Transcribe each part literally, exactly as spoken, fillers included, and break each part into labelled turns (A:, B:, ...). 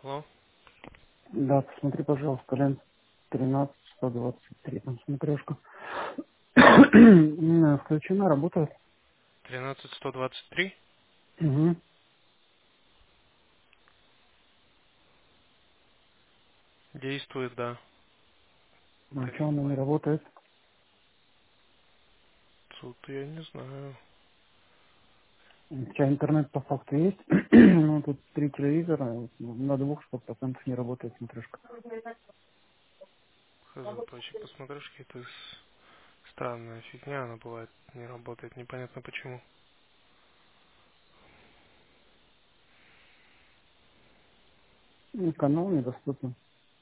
A: Алло,
B: Да, посмотри, пожалуйста, лент тринадцать сто двадцать три, там смотрешка. М, Включена, работает.
A: тринадцать сто двадцать три.
B: Угу.
A: Действует, да.
B: А
A: Это
B: что она не
A: Винлайн.
B: работает?
A: Тут я не знаю.
B: У тебя интернет по факту есть? Ну, тут три телевизора, на двух сто процентов не работает смотрешка.
A: Хз, точек посмотришь, это с- странная фигня, она бывает не работает, непонятно почему.
B: Ну, канал недоступен.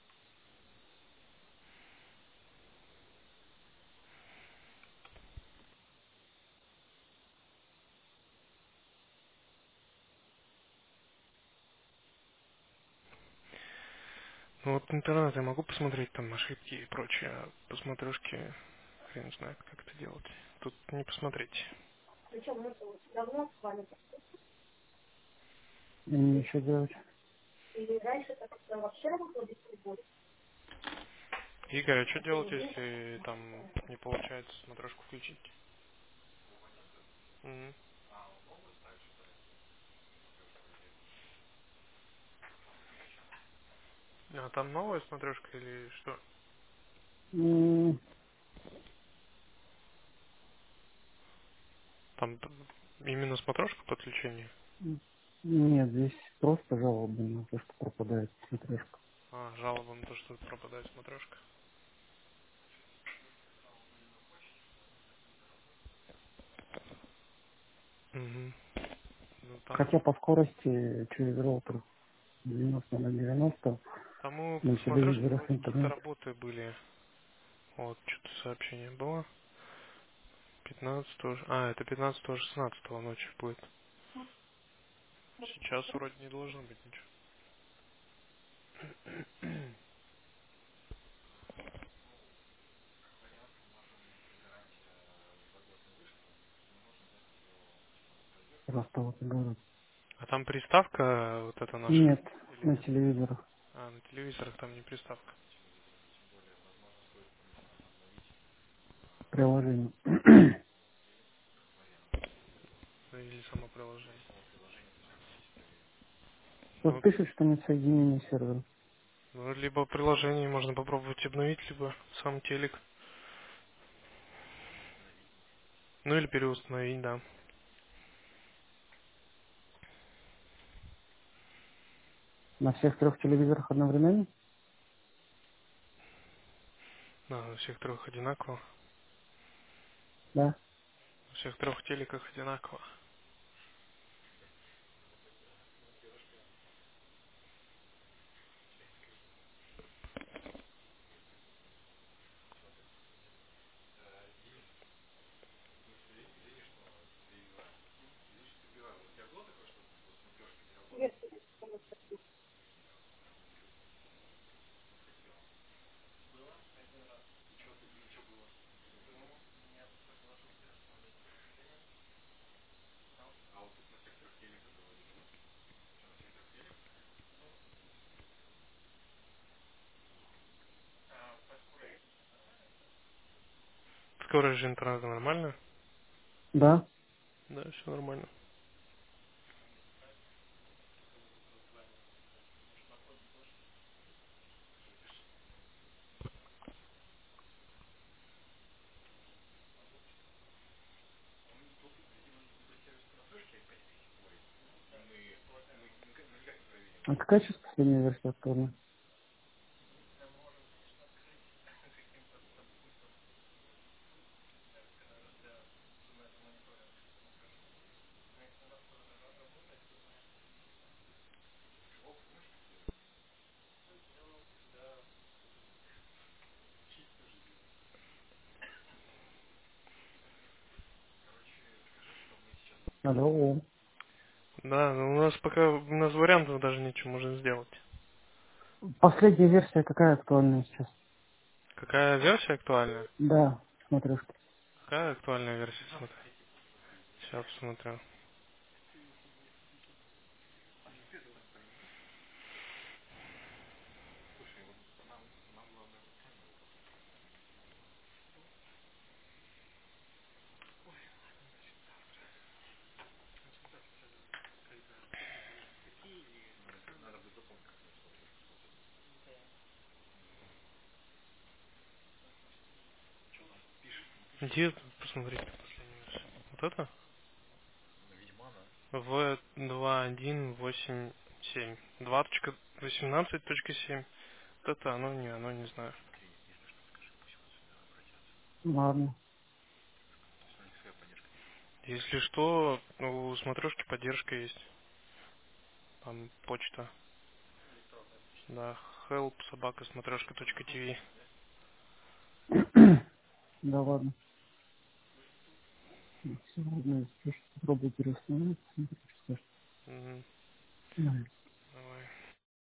A: Ну вот интернет я могу посмотреть, там ошибки и прочее, а по смотрешке хрен знает, как это делать. Тут не посмотреть.
B: И ничего делать.
A: Игорь, а что делать, если там не получается смотрешку включить? Мгм. А там новая смотрешка или что?
B: М,
A: Там именно смотрешка подключение?
B: Нет, здесь просто жалобы на то, что пропадает смотрешка.
A: А, жалоба на то, что пропадает смотрешка. Угу. Ну там,
B: Хотя по скорости через роутер девяносто на девяносто
A: там у
B: на
A: смотрешки
B: телевизорах
A: вроде какие-то
B: интернет.
A: работы были. Вот, что-то сообщение было. пятнадцатого, а, это пятнадцатого шестнадцатого ночи будет. Сейчас вроде не должно быть ничего.
B: Просто вот говорю.
A: А там приставка вот эта наша?
B: Нет,
A: Или...
B: на телевизорах
A: А, на телевизорах там не приставка.
B: приложение.
A: Ну, или само приложение.
B: Вот
A: Ну,
B: пишет, что нет соединения сервера.
A: ну, либо приложение можно попробовать обновить, либо сам телек. Ну, или переустановить, да.
B: На всех трех телевизорах одновременно?
A: Да, на всех трех одинаково.
B: Да.
A: На всех трех телеках одинаково. Скорость же интернета нормально?
B: Да.
A: Да, все нормально.
B: А какая сейчас последняя версия актуальна? Алло.
A: Да, ну у нас пока у нас вариантов даже ничего можно сделать.
B: Последняя версия какая актуальная сейчас?
A: Какая версия актуальная?
B: Да, смотришь.
A: Какая актуальная версия? Смотри. Сейчас посмотрю. Где посмотреть последнюю версию? Вот это? В два один восемь семь. два точка восемнадцать точка семь. Вот это оно не, оно не знаю.
B: Ладно.
A: Если что, у смотрешки поддержка есть. Там почта. Да, help собака смотрешка точка тв.
B: Да ладно. Все, ладно, если что, попробуй переустановить. Смотри, что скажешь.
A: Мгм.
B: Давай.